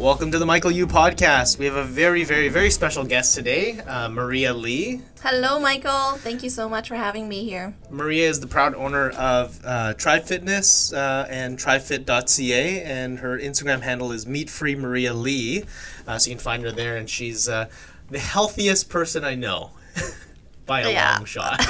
Welcome to the Michael Yu podcast. We have a very, very, very special guest today, Maria Lee. Hello, Michael. Thank you so much for having me here. Maria is the proud owner of Tribe Fitness and TribeFit.ca, and her Instagram handle is MeatFreeMariaLee. So you can find her there, and she's the healthiest person I know by a long shot.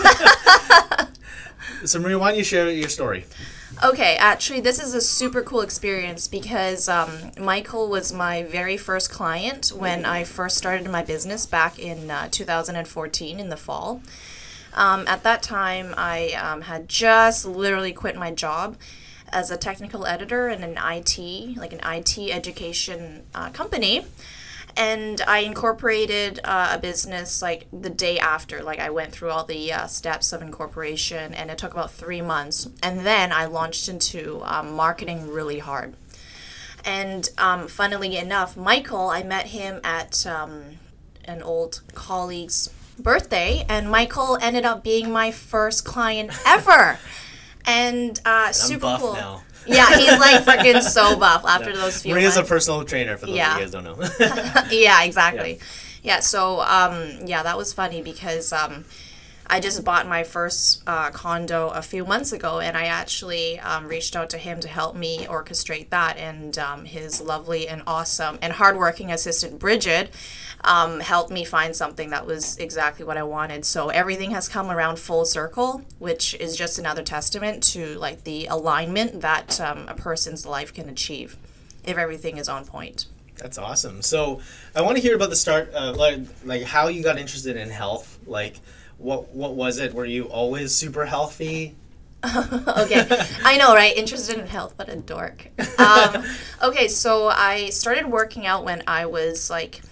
So Maria, why don't you share your story? Okay, actually, this is a super cool experience because Michael was my very first client when I first started my business back in 2014 in the fall. At that time, I had just literally quit my job as a technical editor in an IT education company. And I incorporated a business like the day after. Like I went through all the steps of incorporation, and it took about 3 months. And then I launched into marketing really hard. And funnily enough, Michael, I met him at an old colleague's birthday, and Michael ended up being my first client ever. And super I'm buff cool. now. Yeah, he's like freaking so buff after those few Maria's months. a personal trainer, for those of you guys don't know. Yeah, exactly. Yeah, so, that was funny because I just bought my first condo a few months ago, and I actually reached out to him to help me orchestrate that, and his lovely and awesome and hardworking assistant, Bridget, helped me find something that was exactly what I wanted. So everything has come around full circle, which is just another testament to like the alignment that a person's life can achieve if everything is on point. That's awesome. So I want to hear about the start, like how you got interested in health. Like, what was it? Were you always super healthy? Okay, I know, right? Interested in health, but a dork. Okay, so I started working out when I was like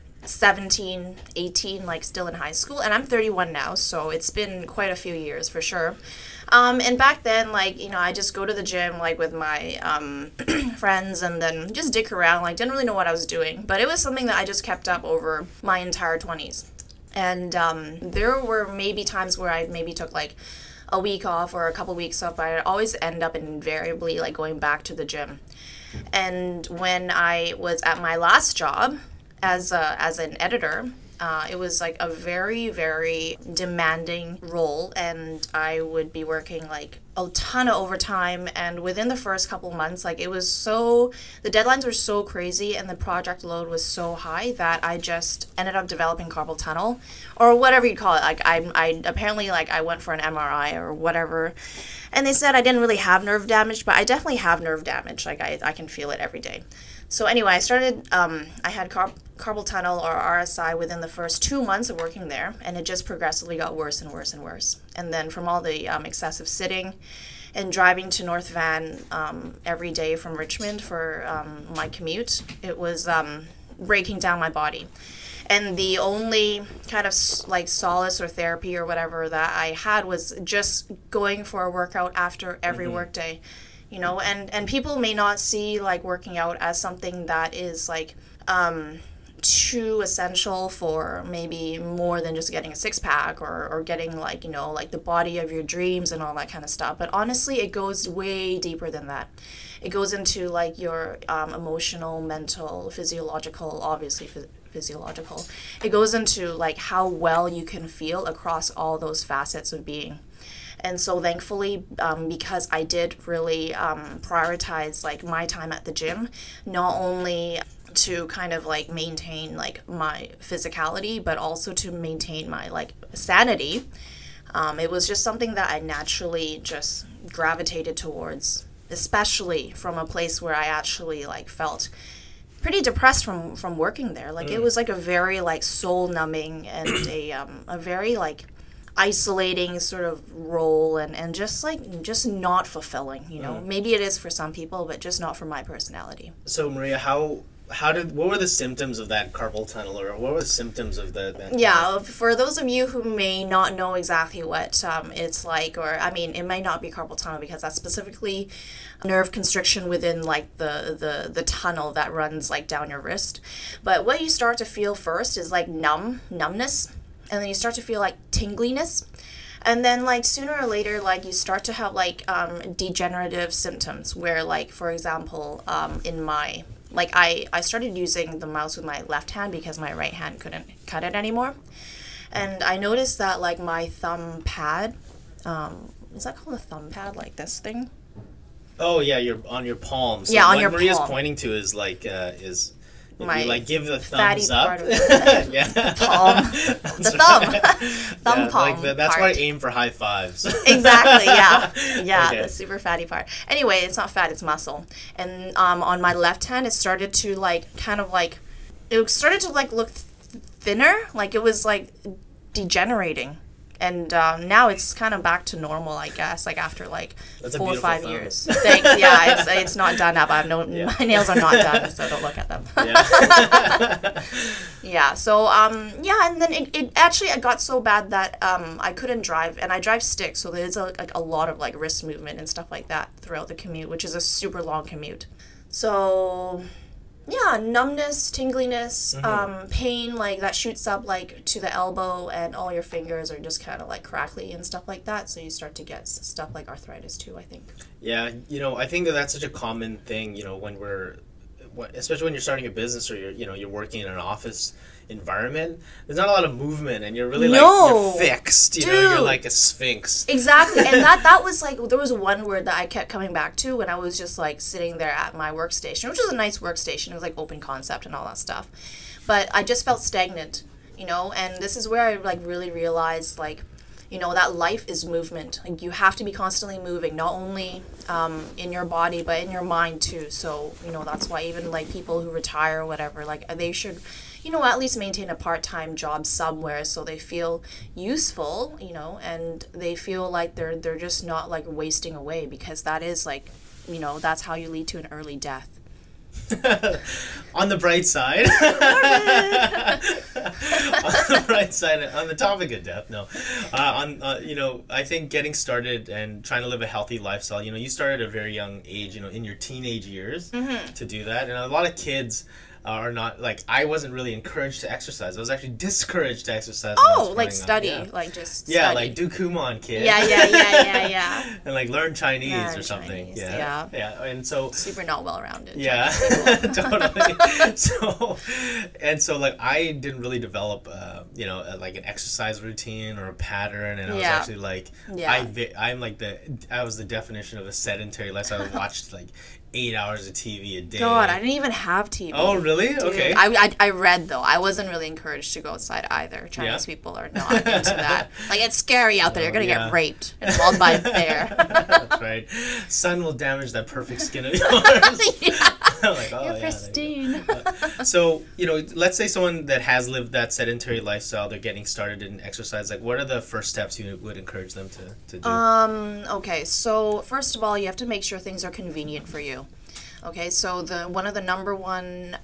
17, 18, like still in high school, and I'm 31 now, so it's been quite a few years for sure. And back then, like, you know, I just go to the gym, like, with my friends and then just dick around, like, didn't really know what I was doing. But it was something that I just kept up over my entire 20s. And there were maybe times where I maybe took, like, a week off or a couple weeks off, but I'd always end up invariably, like, going back to the gym. And when I was at my last job as an editor, it was like a very, very demanding role, and I would be working like a ton of overtime. And within the first couple months, like the deadlines were so crazy and the project load was so high that I just ended up developing carpal tunnel, or whatever you call it. Like I apparently, like, I went for an MRI or whatever, and they said I didn't really have nerve damage, but I definitely have nerve damage. Like I can feel it every day. So anyway, I started, I had carpal tunnel or RSI within the first 2 months of working there, and it just progressively got worse and worse and worse. And then from all the excessive sitting and driving to North Van every day from Richmond for my commute, it was breaking down my body. And the only kind of like solace or therapy or whatever that I had was just going for a workout after every workday. You know, and people may not see like working out as something that is like too essential for maybe more than just getting a six-pack or getting like, you know, like the body of your dreams and all that kind of stuff. But honestly, it goes way deeper than that. It goes into like your emotional, mental, physiological, obviously physiological. It goes into like how well you can feel across all those facets of being. And so thankfully, because I did really prioritize like my time at the gym, not only to kind of like maintain like my physicality, but also to maintain my like sanity, it was just something that I naturally just gravitated towards, especially from a place where I actually like felt pretty depressed from working there. Like it was like a very like soul numbing and a very like isolating sort of role and just not fulfilling, you know. Maybe it is for some people, but just not for my personality. So Maria, what were the symptoms of that carpal tunnel, or what were the symptoms of that? Yeah, for those of you who may not know exactly what it's like, or I mean, it may not be carpal tunnel because that's specifically nerve constriction within like the tunnel that runs like down your wrist. But what you start to feel first is like numbness. And then you start to feel like tingliness. And then like sooner or later, like you start to have like degenerative symptoms where like, for example, in my like I started using the mouse with my left hand because my right hand couldn't cut it anymore. And I noticed that like my thumb pad, is that called a thumb pad, like this thing? Oh yeah, you're on your palm. So Yeah, on what your Maria's palm. pointing to is like is if My you like give the fatty thumbs up. part of the Yeah. palm. The thumb Yeah, palm like that's why I part. aim for high fives. Exactly, yeah. Yeah, Okay. the super fatty part. Anyway, it's not fat, it's muscle. And on my left hand, it started to like, kind of like, it started to like look thinner. Like it was like degenerating. And now it's kind of back to normal, I guess, like after like That's a 4 or beautiful 5 thumb. years. Thanks, yeah, it's not done up. I have no, Yeah. my nails are not done, so don't look at them. Yeah. Yeah, so, yeah, and then it actually, it got so bad that I couldn't drive, and I drive stick, so there's a lot of, like, wrist movement and stuff like that throughout the commute, which is a super long commute. So, yeah, numbness, tingliness, pain, like, that shoots up, like, to the elbow, and all your fingers are just kind of, like, crackly and stuff like that, so you start to get stuff like arthritis, too, I think. Yeah, I think that's such a common thing, when especially when you're starting a business or you're working in an office environment, there's not a lot of movement and you're really No. you're fixed, you're Dude. like a sphinx. Exactly, and that was like, there was one word that I kept coming back to when I was just like sitting there at my workstation, which was a nice workstation. It was like open concept and all that stuff, but I just felt stagnant, and this is where I like really realized like, that life is movement. Like you have to be constantly moving, not only in your body but in your mind too. So that's why even like people who retire or whatever, like they should at least maintain a part-time job somewhere so they feel useful, and they feel like they're just not like wasting away, because that is like, that's how you lead to an early death. On the bright side. On the bright side, on the topic of death, no. I think getting started and trying to live a healthy lifestyle, you started at a very young age, in your teenage years to do that. And a lot of kids are not, like, I wasn't really encouraged to exercise. I was actually discouraged to exercise. when I was Oh, like growing up. study, Yeah. like just Yeah, study. like do Kumon, kid. Yeah. And like learn Chinese Learn or something. Chinese, Yeah. And so Super not well-rounded. yeah, totally. So like I didn't really develop, like an exercise routine or a pattern, and I was Yeah. actually like, Yeah. I was the definition of a sedentary lifestyle. I watched like 8 hours of TV a day. God, I didn't even have TV. Oh, really? Dude, Okay. I read though. I wasn't really encouraged to go outside either. Chinese people are not into that. Like it's scary out there. You're gonna yeah. get raped and mauled by a bear. That's right. Sun will damage that perfect skin of yours. Like, oh, You're yeah, pristine. So, let's say someone that has lived that sedentary lifestyle, they're getting started in exercise. Like, what are the first steps you would encourage them to do? Okay, so first of all, you have to make sure things are convenient for you. Okay, so one of the number one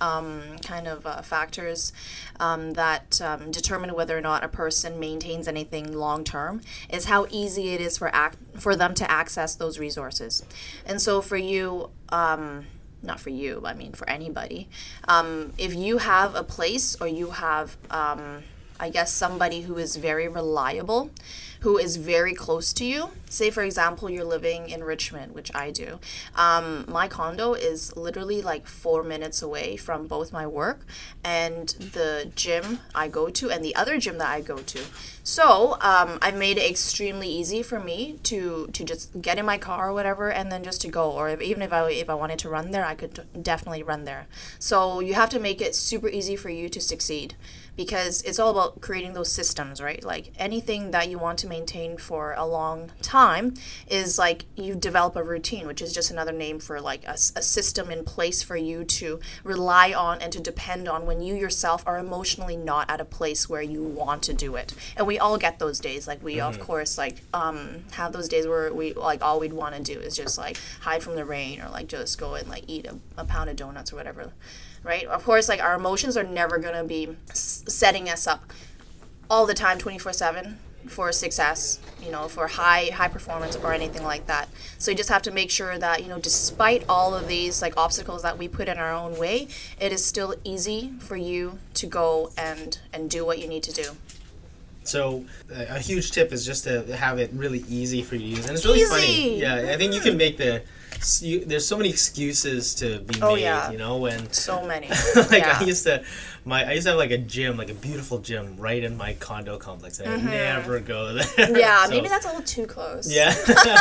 factors that determine whether or not a person maintains anything long term is how easy it is for them to access those resources. And so for you, not for you, I mean for anybody, if you have a place or you have, I guess, somebody who is very reliable, who is very close to you. Say, for example, you're living in Richmond, which I do. My condo is literally like 4 minutes away from both my work and the gym I go to and the other gym that I go to. So I've made it extremely easy for me to just get in my car or whatever and then just to go. Or even if I wanted to run there, I could definitely run there. So you have to make it super easy for you to succeed, because it's all about creating those systems, right? Like anything that you want to maintain for a long time is like you develop a routine, which is just another name for like a system in place for you to rely on and to depend on when you yourself are emotionally not at a place where you want to do it. And we all get those days. Like we, of course, like have those days where we like all we'd want to do is just like hide from the rain or like just go and like eat a pound of donuts or whatever. Right? Of course, like our emotions are never going to be setting us up all the time 24/7 for success, for high performance or anything like that. So you just have to make sure that, despite all of these like obstacles that we put in our own way, it is still easy for you to go and do what you need to do. So a huge tip is just to have it really easy for you to use, and it's really funny. Yeah, I think you can make there's so many excuses to be made, you know, when so many. like I used to have like a gym, like a beautiful gym right in my condo complex, and I never go there. Yeah, so, maybe that's a little too close. Yeah.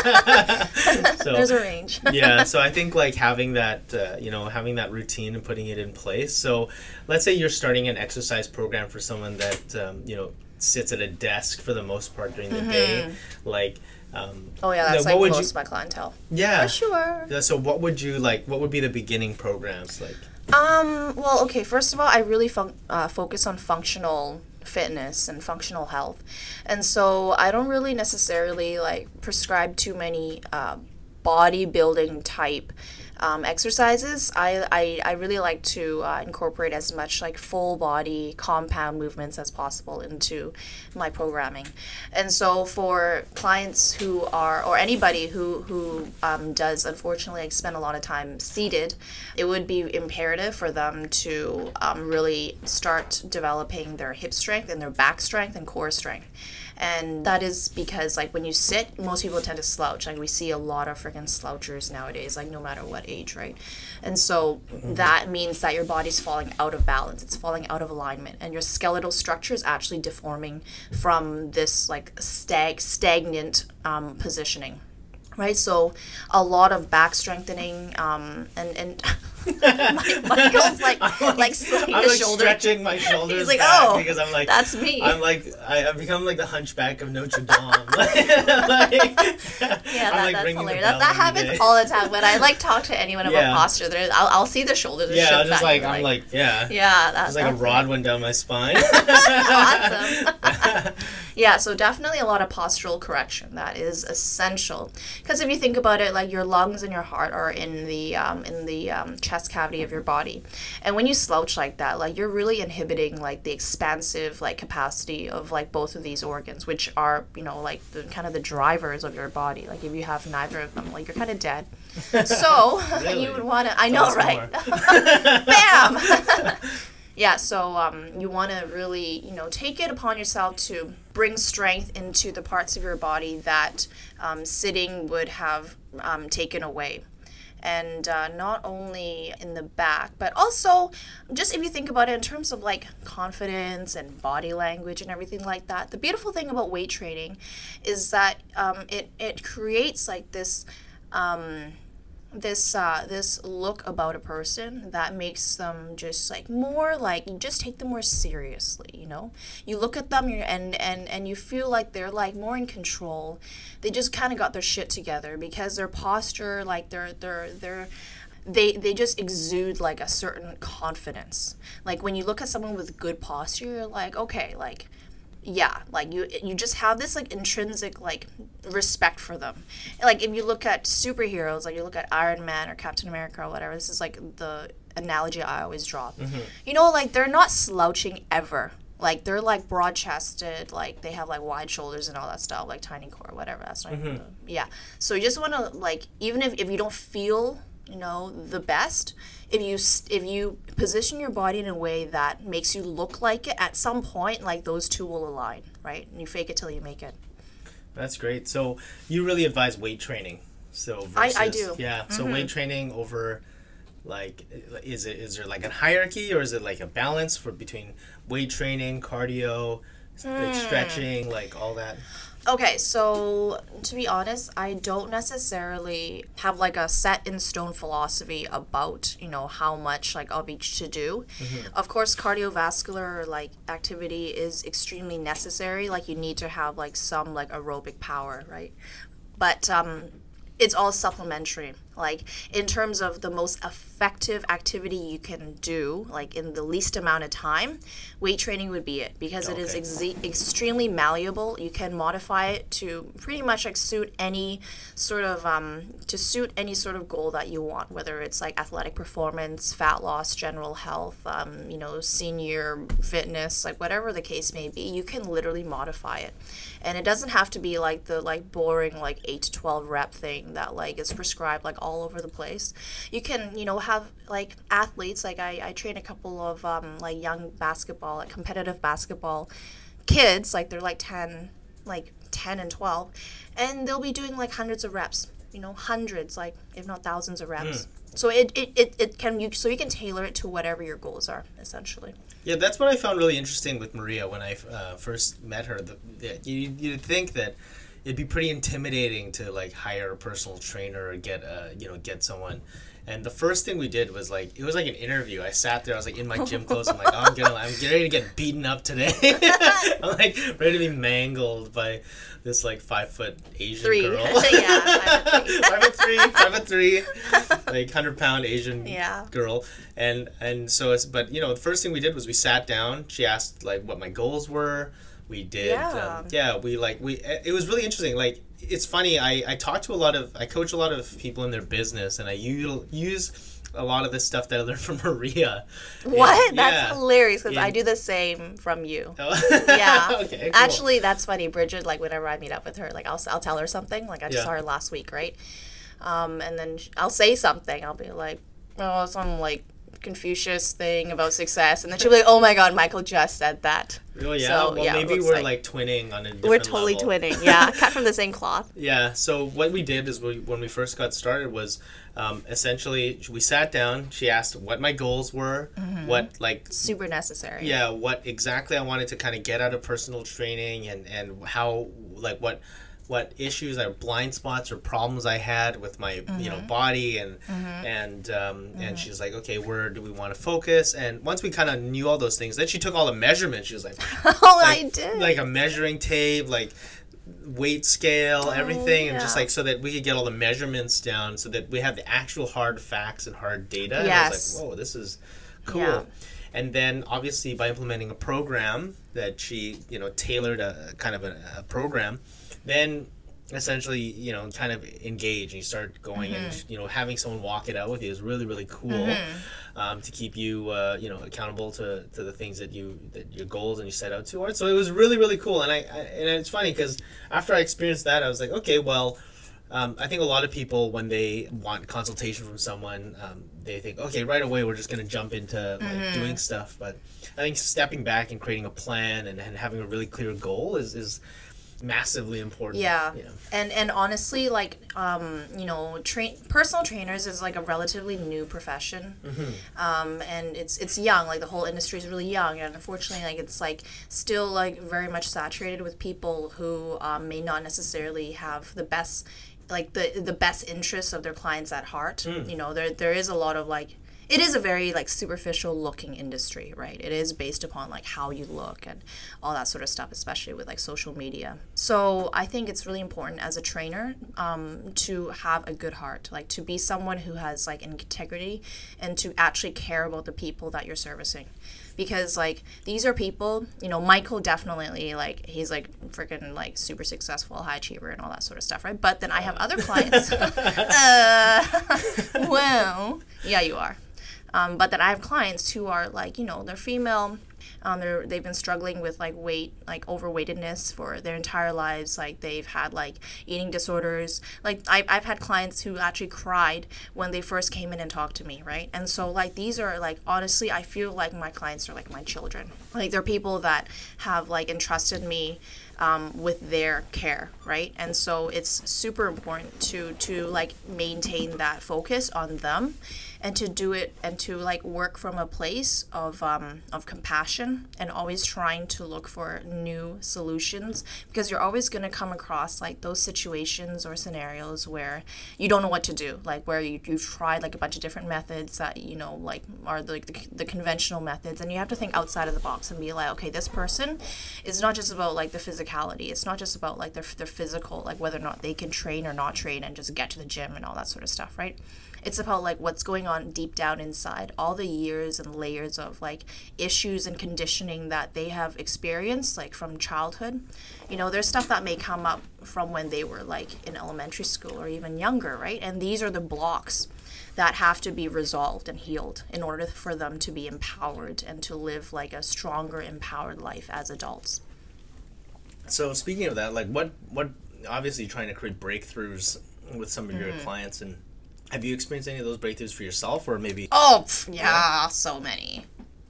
So, there's a range. Yeah, so I think like having that, having that routine and putting it in place. So let's say you're starting an exercise program for someone that, sits at a desk for the most part during the day, like. That's like most of my clientele. Yeah. For sure. Yeah, so what would be the beginning programs like? Well, okay, first of all, I really focus on functional fitness and functional health. And so I don't really necessarily like prescribe too many bodybuilding type exercises. I really like to incorporate as much like full body compound movements as possible into my programming. And so for clients who are, or anybody who does unfortunately like spend a lot of time seated, it would be imperative for them to really start developing their hip strength and their back strength and core strength. And that is because, like, when you sit, most people tend to slouch. Like, we see a lot of freaking slouchers nowadays, like, no matter what age, right? And so that means that your body's falling out of balance. It's falling out of alignment. And your skeletal structure is actually deforming from this, like, stagnant positioning. Right, so a lot of back strengthening, and Michael's like sliding his shoulder. Stretching my shoulders. He's like, back because I'm like, that's me. I've become like the Hunchback of Notre Dame. That's hilarious. That happens all the time when I like talk to anyone about posture. I'll see the shoulders. Yeah, just like I'm like that's like a rod went down my spine. Awesome. Yeah, so definitely a lot of postural correction. That is essential. Because if you think about it, like your lungs and your heart are in the chest cavity of your body, and when you slouch like that, like you're really inhibiting like the expansive like capacity of like both of these organs, which are like the kind of the drivers of your body. Like if you have neither of them, like you're kind of dead. So really? You would want to. I know, right? Bam. Yeah, so you want to really, take it upon yourself to bring strength into the parts of your body that sitting would have taken away. And not only in the back, but also just if you think about it in terms of like confidence and body language and everything like that. The beautiful thing about weight training is that it creates like this look about a person that makes them just like more like, you just take them more seriously. You look at them and you feel like they're like more in control. They just kind of got their shit together because their posture, like they just exude like a certain confidence. Like when you look at someone with good posture, you're like, okay, like yeah, like you just have this like intrinsic like respect for them. Like if you look at superheroes, like you look at Iron Man or Captain America or whatever, this is like the analogy I always draw. Like they're not slouching ever. Like they're like broad chested, like they have like wide shoulders and all that stuff, like tiny core, whatever. That's not So you just want to like, even if you don't feel the best, if you position your body in a way that makes you look like it, at some point like those two will align, right? And you fake it till you make it. That's great. So you really advise weight training. So versus, I do. Yeah. So weight training over, like, is there like a hierarchy, or is it like a balance between weight training, cardio, like stretching, like all that? Okay, so to be honest, I don't necessarily have like a set in stone philosophy about, how much like of each to do. Of course, cardiovascular like activity is extremely necessary. Like you need to have like some like aerobic power, right? But it's all supplementary. Like in terms of the most effective activity you can do, like in the least amount of time, weight training would be it, because it is extremely malleable. You can modify it to pretty much like suit any sort of goal that you want, whether it's like athletic performance, fat loss, general health, senior fitness, like whatever the case may be, you can literally modify it. And it doesn't have to be like the like boring like 8 to 12 rep thing that like is prescribed like all over the place. You can, have like athletes, like I train a couple of like young basketball, like competitive basketball kids, like they're like 10 and 12, and they'll be doing like hundreds of reps, hundreds, like if not thousands of reps. So it can you can tailor it to whatever your goals are, essentially. Yeah, that's what I found really interesting with Maria when I first met her. You'd think that it'd be pretty intimidating to like hire a personal trainer or get someone. And the first thing we did was like, it was like an interview. I sat there, I was like in my gym clothes. I'm like, I'm getting ready to get beaten up today. I'm like ready to be mangled by this like 5-foot Asian girl. Yeah, 5'3", like 100-pound Asian girl. And so but the first thing we did was we sat down. She asked like what my goals were. We did, it was really interesting. Like, it's funny, I coach a lot of people in their business, and I use a lot of the stuff that I learned from Maria. What? That's hilarious, because I do the same from you. Oh. Yeah. Okay, cool. Actually, that's funny. Bridget, like, whenever I meet up with her, like, I'll tell her something. Like, I just saw her last week, right? And then I'll say something. I'll be like, some, like, Confucius thing about success, and then she'll be like, oh my god, Michael just said that. Oh yeah. So, maybe we're like twinning on a different We're totally level. twinning, yeah. Cut from the same cloth. Yeah, so what we did is when we first got started was essentially we sat down, she asked what my goals were, what like super necessary. Yeah, what exactly I wanted to kind of get out of personal training, and how, like, what issues or blind spots or problems I had with my body, and she's like, okay, where do we want to focus? And once we kind of knew all those things, then she took all the measurements. She was like, I did, like a measuring tape, like weight scale, everything, and just like so that we could get all the measurements down, so that we have the actual hard facts and hard data. Yes. And I was like, whoa, this is cool. Yeah. And then obviously by implementing a program that she tailored a kind of a program, then essentially kind of engage, and you start going, and having someone walk it out with you is really, really cool. To keep you accountable to the things that your goals and you set out towards. So it was really, really cool. And and it's funny because after I experienced that, I was like, okay, well, I think a lot of people, when they want consultation from someone, they think, okay, right away we're just going to jump into like doing stuff. But I think stepping back and creating a plan and having a really clear goal is massively important. Yeah. And honestly, like personal trainers is like a relatively new profession. And it's young, like the whole industry is really young, and unfortunately, like it's like still like very much saturated with people who may not necessarily have the best, like the best interests of their clients at heart. There is a lot of like, it is a very like superficial looking industry, right? It is based upon like how you look and all that sort of stuff, especially with like social media. So I think it's really important as a trainer to have a good heart, like to be someone who has like integrity and to actually care about the people that you're servicing. Because like these are people, Michael definitely, like he's like freaking like super successful, high achiever and all that sort of stuff, right? But then I have other clients. Well, yeah, you are. But then I have clients who are like, they're female. They've been struggling with like weight, like overweightedness for their entire lives. Like they've had like eating disorders. Like I've had clients who actually cried when they first came in and talked to me, right? And so like these are like, honestly, I feel like my clients are like my children. Like they're people that have like entrusted me with their care, right? And so it's super important to like maintain that focus on them, and to do it and to like work from a place of compassion, and always trying to look for new solutions, because you're always going to come across like those situations or scenarios where you don't know what to do, like where you've tried like a bunch of different methods that like are the conventional methods, and you have to think outside of the box and be like, okay, this person is not just about like the physicality, it's not just about like their physical, like whether or not they can train or not train and just get to the gym and all that sort of stuff, right? It's about like what's going on deep down inside, all the years and layers of like issues and conditioning that they have experienced like from childhood. There's stuff that may come up from when they were like in elementary school or even younger, right? And these are the blocks that have to be resolved and healed in order for them to be empowered and to live like a stronger, empowered life as adults. So speaking of that, like what obviously you're trying to create breakthroughs with some of your clients, and have you experienced any of those breakthroughs for yourself, or maybe? Oh, yeah, so many.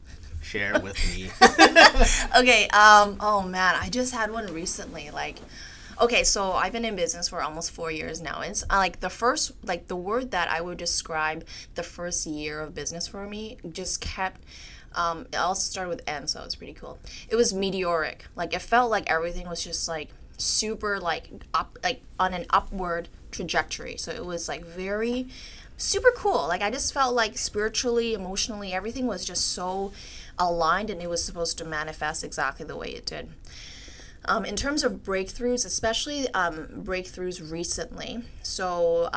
Share with me. Okay, oh man, I just had one recently. Like, okay, so I've been in business for almost 4 years now. It's like the word that I would describe the first year of business for me just kept. It also started with N, so it's pretty cool. It was meteoric. Like, it felt like everything was just like super like up, like on an upward trajectory. So it was like very super cool. Like, I just felt like spiritually, emotionally, everything was just so aligned, and it was supposed to manifest exactly the way it did. In terms of breakthroughs, especially breakthroughs recently. So,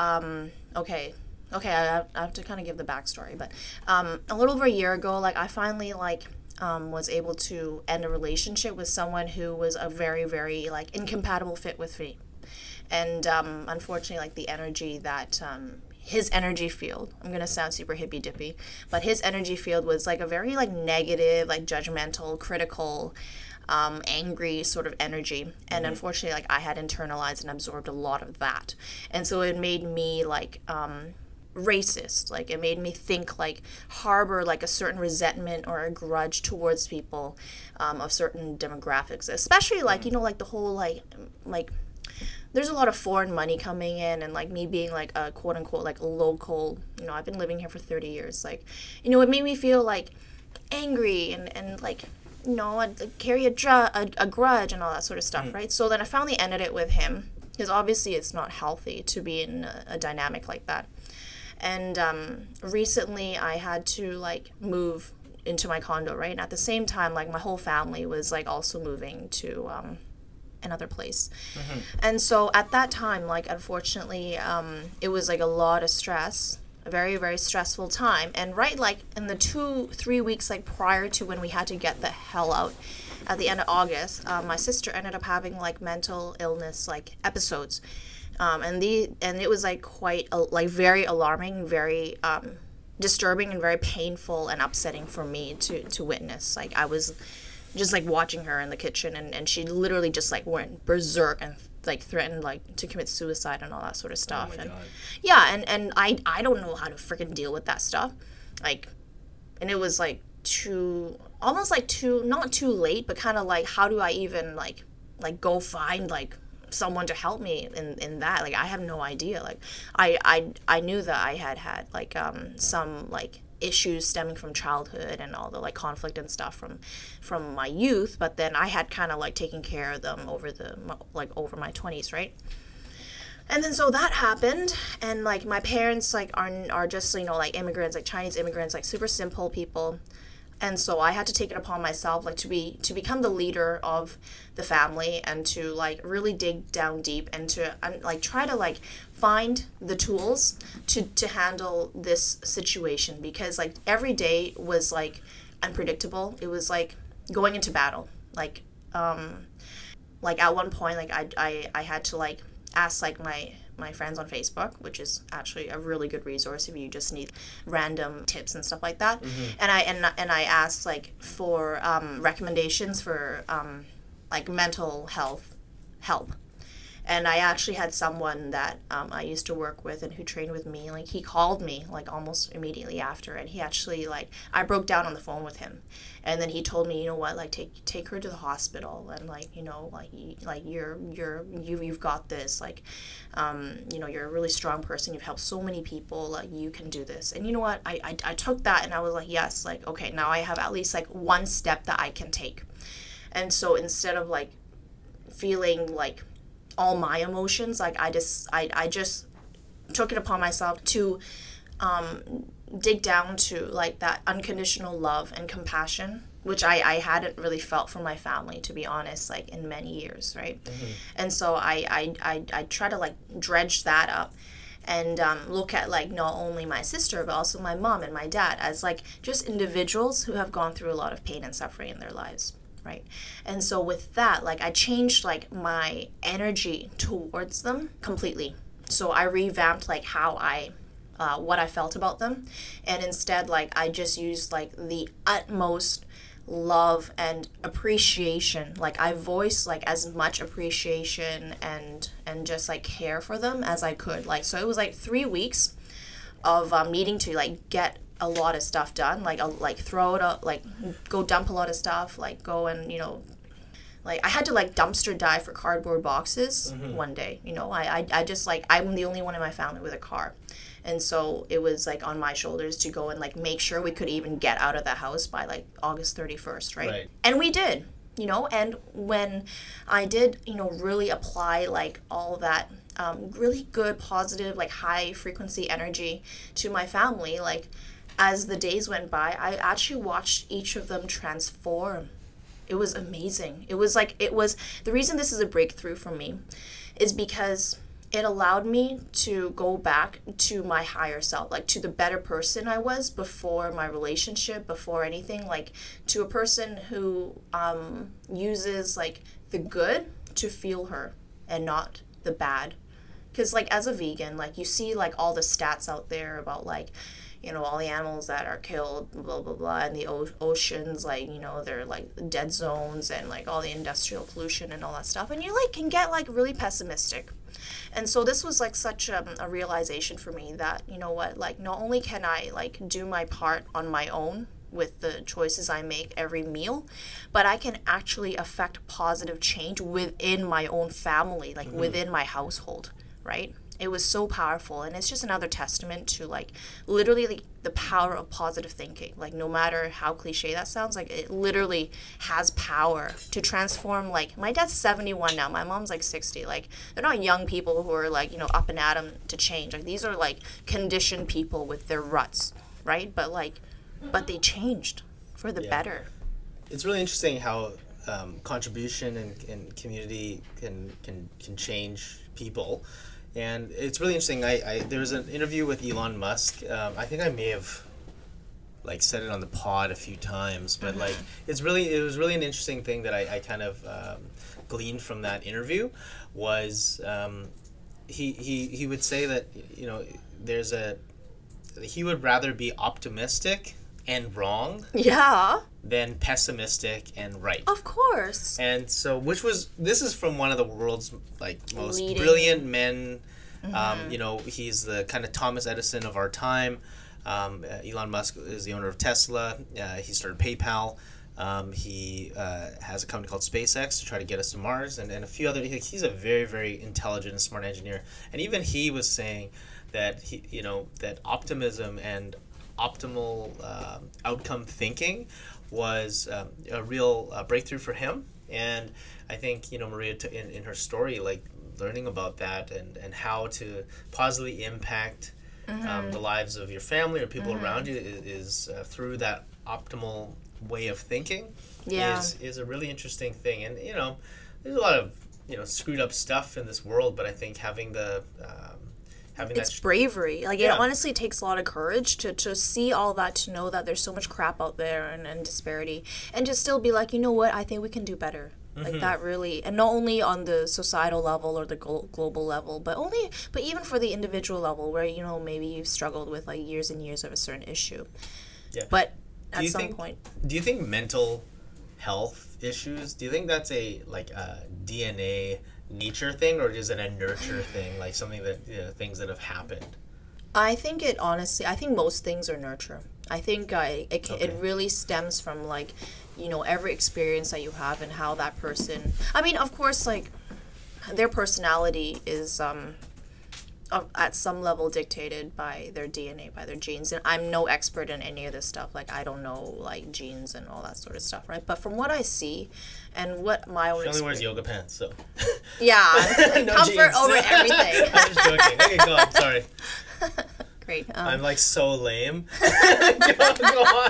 I have to kind of give the backstory, but a little over a year ago, like, I finally like was able to end a relationship with someone who was a very, very like incompatible fit with me, and unfortunately, like the energy that his energy field, I'm gonna sound super hippy dippy, but his energy field was like a very like negative, like judgmental, critical, angry sort of energy. And unfortunately, like, I had internalized and absorbed a lot of that, and so it made me like racist. Like, it made me think, like, harbor like a certain resentment or a grudge towards people of certain demographics, especially like, you know, like the whole like there's a lot of foreign money coming in, and like me being like a quote unquote like local, you know, I've been living here for 30 years, like, you know, it made me feel like angry and like, you know, I'd carry a grudge and all that sort of stuff, right? So then I finally ended it with him, because obviously it's not healthy to be in a dynamic like that. And recently I had to like move into my condo, right? And at the same time, like, my whole family was like also moving to another place. And so at that time, like, unfortunately, it was like a lot of stress, a very, very stressful time. And right, like, in the 2-3 weeks like prior to when we had to get the hell out at the end of August, my sister ended up having like mental illness like episodes. And it was like quite like very alarming, very disturbing, and very painful and upsetting for me to witness. Like, I was just like watching her in the kitchen, and she literally just like went berserk and like threatened like to commit suicide and all that sort of stuff. Oh my and God. yeah, and I don't know how to freaking deal with that stuff. Like, and it was like not too late, but kind of like, how do I even like go find like someone to help me in that. Like, I have no idea. Like, I knew that I had like some like issues stemming from childhood and all the like conflict and stuff from my youth, but then I had kind of like taken care of them over my 20s, right? And then so that happened, and like my parents like are just, you know, like immigrants, like Chinese immigrants, like super simple people. And so I had to take it upon myself, like, to become the leader of the family, and to like really dig down deep, and to like try to like find the tools to handle this situation, because like every day was like unpredictable. It was like going into battle. Like at one point, like I had to like ask like my friends on Facebook, which is actually a really good resource if you just need random tips and stuff like that. And I asked like for recommendations for like mental health help. And I actually had someone that I used to work with and who trained with me. Like, he called me like almost immediately after, and he actually like, I broke down on the phone with him, and then he told me, you know what, like take her to the hospital, and like, you know, like you've got this, like, you know, you're a really strong person. You've helped so many people. Like, you can do this. And you know what, I took that, and I was like, yes, like, okay, now I have at least like one step that I can take. And so instead of like feeling like all my emotions, like I just took it upon myself to dig down to like that unconditional love and compassion, which I hadn't really felt from my family, to be honest, like in many years, right? And so I try to like dredge that up and look at like not only my sister but also my mom and my dad as like just individuals who have gone through a lot of pain and suffering in their lives. Right. And so with that, like, I changed like my energy towards them completely. So I revamped like how what I felt about them. And instead, like, I just used like the utmost love and appreciation. Like, I voiced like as much appreciation and just like care for them as I could. Like, so it was like 3 weeks of needing to like get a lot of stuff done, like throw it out, like go dump a lot of stuff, like go and like I had to like dumpster dive for cardboard boxes one day. I just like I'm the only one in my family with a car. And so it was like on my shoulders to go and like make sure we could even get out of the house by like August 31st, right? And we did, and when I did, really apply like all that really good, positive, like high frequency energy to my family, like as the days went by, I actually watched each of them transform. It was amazing. It was the reason this is a breakthrough for me is because it allowed me to go back to my higher self, like to the better person I was before my relationship, before anything, like to a person who uses like the good to fuel her and not the bad. Because like as a vegan, like you see like all the stats out there about like, all the animals that are killed, blah, blah, blah, and the oceans, like, they're like dead zones and like all the industrial pollution and all that stuff. And you like can get like really pessimistic. And so this was like such a realization for me that, like not only can I like do my part on my own with the choices I make every meal, but I can actually affect positive change within my own family, like within my household, right? It was so powerful, and it's just another testament to like literally like, the power of positive thinking. Like no matter how cliche that sounds, like it literally has power to transform. Like my dad's 71 now, my mom's like 60. Like they're not young people who are like up and at 'em to change. Like these are like conditioned people with their ruts, right? But they changed for the better. It's really interesting how contribution and community can change people. And it's really interesting. There was an interview with Elon Musk. I think I may have like said it on the pod a few times, but like it was really an interesting thing that I kind of gleaned from that interview was he would say that he would rather be optimistic and wrong than pessimistic and right. Of course. And so this is from one of the world's like most brilliant men. He's the kind of Thomas Edison of our time. Elon Musk is the owner of Tesla. He started PayPal. He has a company called SpaceX to try to get us to Mars and a few other. He's a very, very intelligent and smart engineer. And even he was saying that that optimism and optimal outcome thinking was a real breakthrough for him. And I think Maria in her story, like learning about that and how to positively impact the lives of your family or people around you is through that optimal way of thinking is a really interesting thing. And there's a lot of screwed up stuff in this world, but I think having it's bravery. Like it honestly takes a lot of courage to see all that, to know that there's so much crap out there and disparity, and to still be like, what, I think we can do better. Like that really, and not only on the societal level or the global level, but even for the individual level where maybe you've struggled with like years and years of a certain issue. Yeah. But at some point, do you think mental health issues? Do you think that's a DNA nature thing, or is it a nurture thing, like something that things that have happened? I think most things are nurture. I think it really stems from like every experience that you have and how that person. I mean, of course, like their personality is at some level dictated by their DNA, by their genes. And I'm no expert in any of this stuff. Like I don't know like genes and all that sort of stuff, right? But from what I see and what my own experience. She only wears yoga pants, so. Yeah, no comfort jeans. Over everything. I'm just joking. Okay, go on. Sorry. Great. I'm like so lame. Go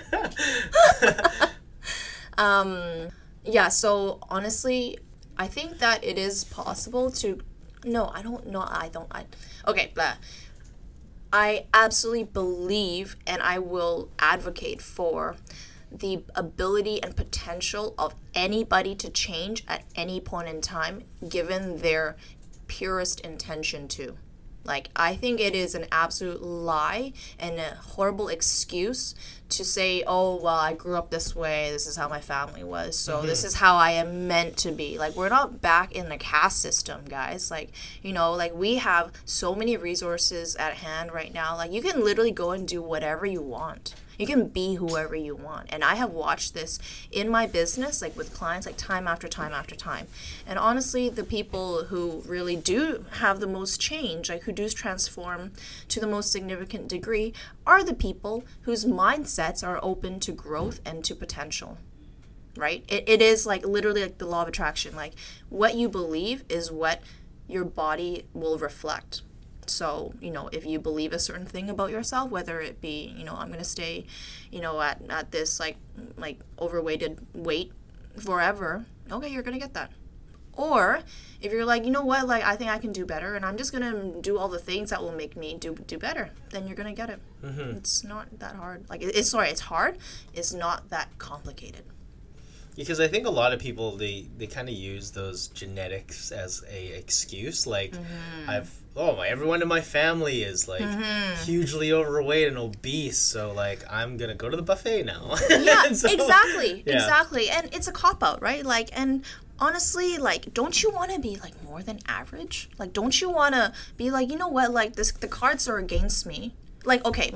on. Yeah, so honestly, I think that it is possible to. No, I don't know. Okay, blah. I absolutely believe and I will advocate for the ability and potential of anybody to change at any point in time, given their purest intention to. Like, I think it is an absolute lie and a horrible excuse to say, oh, well, I grew up this way. This is how my family was. So this is how I am meant to be. Like, we're not back in the caste system, guys. Like, you know, like, we have so many resources at hand right now. Like, you can literally go and do whatever you want. You can be whoever you want. And I have watched this in my business, like with clients, like time after time after time. And honestly, the people who really do have the most change, like who do transform to the most significant degree, are the people whose mindsets are open to growth and to potential. Right? It is like literally like the law of attraction. Like, what you believe is what your body will reflect. So, you know, if you believe a certain thing about yourself, whether it be, you know, I'm going to stay, you know, at this like overweighted weight forever, okay, you're going to get that. Or if you're like, you know what, like, I think I can do better and I'm just going to do all the things that will make me do better, then you're going to get it. It's not that hard. Like, it's hard. It's not that complicated. Because I think a lot of people, they kind of use those genetics as a excuse. Like, everyone in my family is like hugely overweight and obese, so like I'm gonna go to the buffet now. Yeah, so, exactly. And it's a cop-out, right? Like, and honestly, like, don't you want to be like more than average? Like, don't you want to be like, you know what, like, the cards are against me. Like, okay,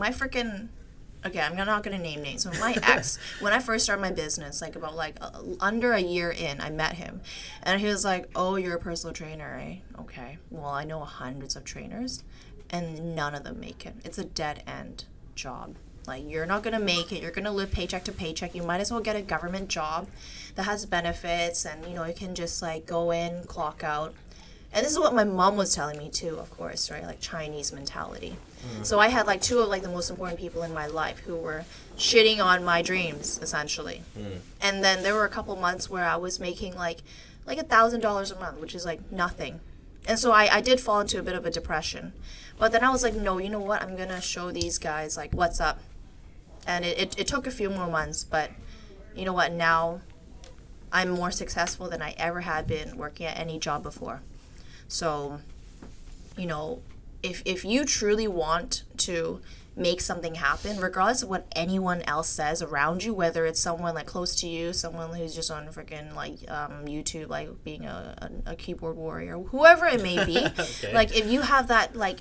I'm not going to name names, but my ex, when I first started my business, like about like under a year in, I met him. And he was like, oh, you're a personal trainer, eh? Okay. Well, I know hundreds of trainers, and none of them make it. It's a dead-end job. Like, you're not going to make it. You're going to live paycheck to paycheck. You might as well get a government job that has benefits, and, you know, you can just, like, go in, clock out. And this is what my mom was telling me too, of course, right? Like, Chinese mentality. So I had like two of like the most important people in my life who were shitting on my dreams, essentially. And then there were a couple months where I was making like $1,000 a month, which is like nothing. And so I did fall into a bit of a depression. But then I was like, no, you know what? I'm going to show these guys like what's up. And it took a few more months, but you know what? Now I'm more successful than I ever had been working at any job before. So, you know, if you truly want to make something happen, regardless of what anyone else says around you, whether it's someone like close to you, someone who's just on freaking like YouTube, like being a keyboard warrior, whoever it may be, okay. Like if you have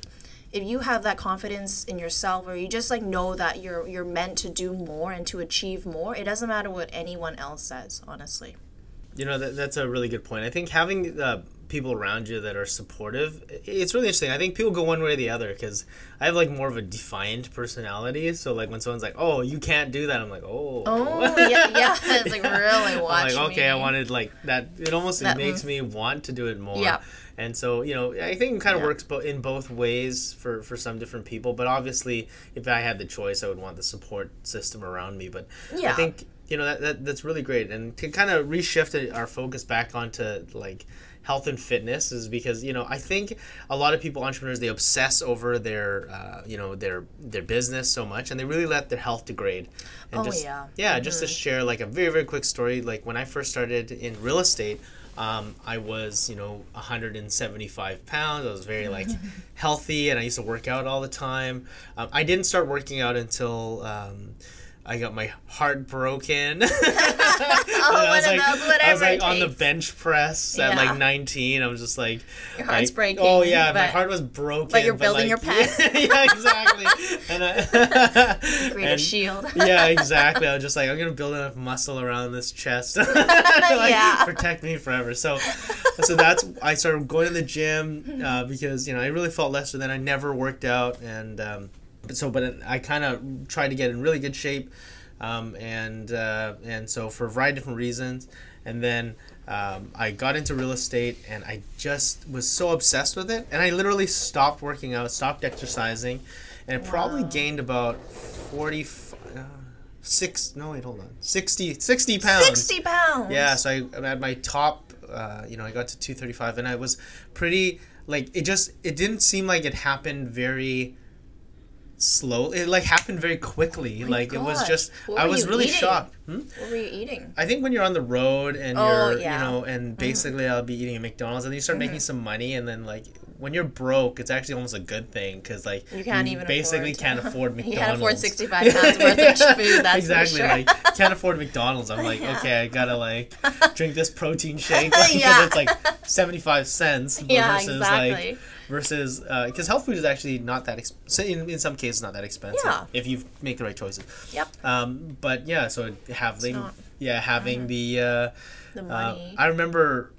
that confidence in yourself, or you just like know that you're meant to do more and to achieve more, it doesn't matter what anyone else says, honestly. You know, that's a really good point. I think having people around you that are supportive, it's really interesting. I think people go one way or the other, because I have like more of a defined personality. So like when someone's like, oh, you can't do that, I'm like, oh yeah. It's like, really watch I'm like, okay, me. I wanted like that. It makes me want to do it more. Yeah. And so, you know, I think it kind of works in both ways for some different people. But obviously, if I had the choice, I would want the support system around me. But I think, you know, that's really great. And to kind of reshift our focus back onto like health and fitness is because, you know, I think a lot of people, entrepreneurs, they obsess over their business so much, and they really let their health degrade. And just to share like a very, very quick story, like when I first started in real estate, I was, 175 pounds. I was very like healthy, and I used to work out all the time. I didn't start working out until I got my heart broken. I was like on the bench press at like 19. I was just like, your heart's breaking. Oh yeah, my heart was broken. But you're building your pecs. Yeah, exactly. And greater shield. Yeah, exactly. I was just like, I'm gonna build enough muscle around this chest to protect me forever. So I started going to the gym because I really felt lesser than I never worked out, and but I kind of tried to get in really good shape, and so for a variety of different reasons, and then I got into real estate, and I just was so obsessed with it, and I literally stopped working out, stopped exercising, and probably gained about 60 pounds. 60 pounds. Yeah, so I at my top, I got to 235, and I was pretty like it didn't seem like it happened very slowly. It like happened very quickly. Like it was gosh. just What I were was you really eating? shocked. What were you eating? I think when you're on the road and Oh, you're, yeah. and basically I'll be eating at McDonald's and then you start making some money and then like when you're broke, it's actually almost a good thing because like You can't even basically afford. can't afford McDonald's. You can't afford 65 pounds worth of food, that's exactly. for sure. Like can't afford McDonald's. I'm like, okay, I gotta like drink this protein shake because Yeah. it's like 75 cents Yeah, versus exactly. like versus because health food is actually not that in some cases not that expensive if you make the right choices. Yep. But yeah, so having not. having The money. I remember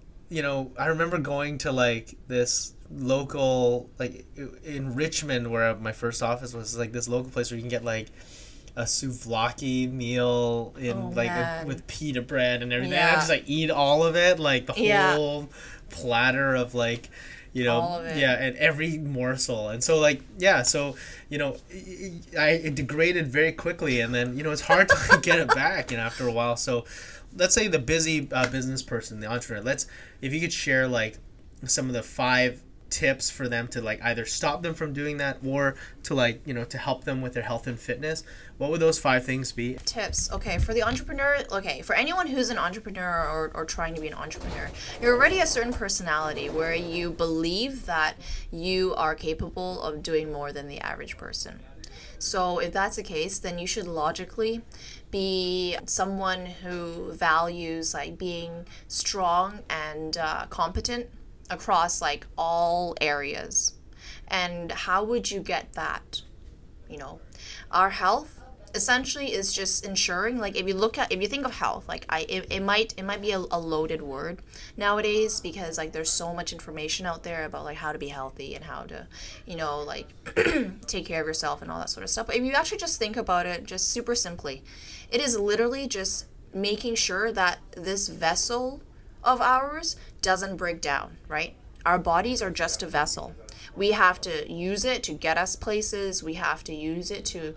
going to like this local like in Richmond where my first office was like this local place where you can get like a souvlaki meal in man. with pita bread and everything. Yeah. And I just like eat all of it, like the Yeah. whole platter of like All of it. yeah, and every morsel. And so like so it degraded very quickly and then it's hard to like, get it back after a while. So let's say the busy business person, the entrepreneur, if you could share like some of the 5 tips for them to like either stop them from doing that or to like to help them with their health and fitness, what would those 5 things be? Tips. Okay, for the entrepreneur, for anyone who's an entrepreneur or trying to be an entrepreneur, you're already a certain personality where you believe that you are capable of doing more than the average person. So if that's the case, then you should logically be someone who values like being strong and competent across like all areas. And how would you get that? Our health essentially is just ensuring, like if you think of health, like it might be a loaded word nowadays because like there's so much information out there about like how to be healthy and how to like take care of yourself and all that sort of stuff. But if you actually just think about it just super simply, it is literally just making sure that this vessel of ours doesn't break down, right? Our bodies are just a vessel. We have to use it to get us places. We have to use it to,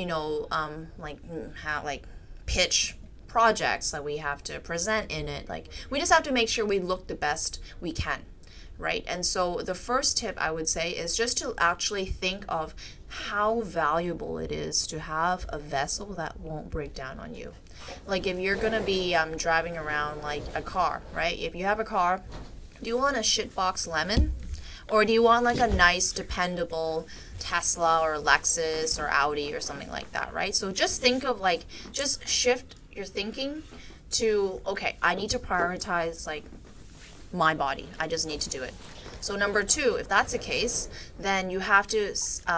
pitch projects that we have to present in it. Like we just have to make sure we look the best we can, right? And so the first tip I would say is just to actually think of how valuable it is to have a vessel that won't break down on you. Like if you're gonna be driving around like a car, right? If you have a car, do you want a shitbox lemon? Or do you want like a nice, dependable Tesla or Lexus or Audi or something like that, right? So just think of like, just shift your thinking to, okay, I need to prioritize like my body. I just need to do it. So number 2, if that's the case, then you have to